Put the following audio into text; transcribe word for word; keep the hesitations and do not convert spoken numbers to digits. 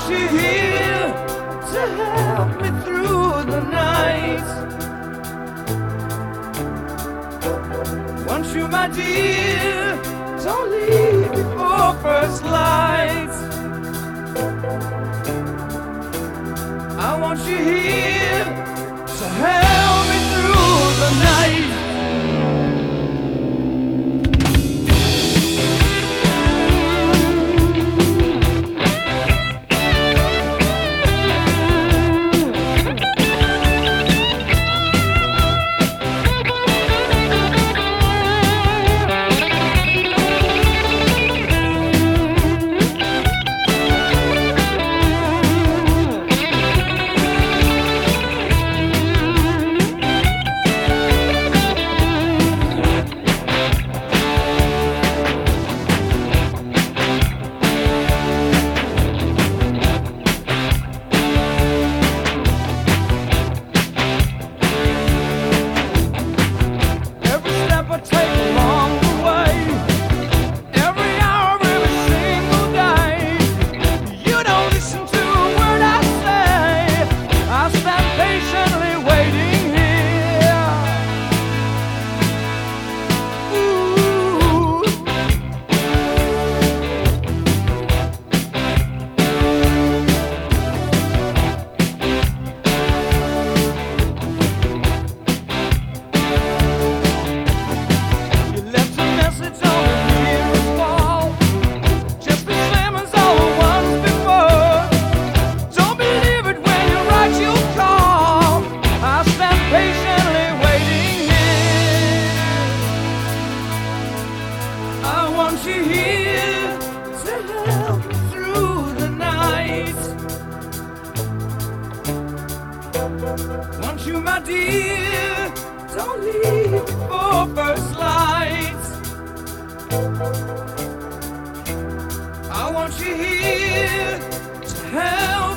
you here to help me through the night. Want you, my dear, don't leave before first light. I want you here to help me through the night. You here to help me through the night. Want you, my dear, don't leave before first light. I want you here to help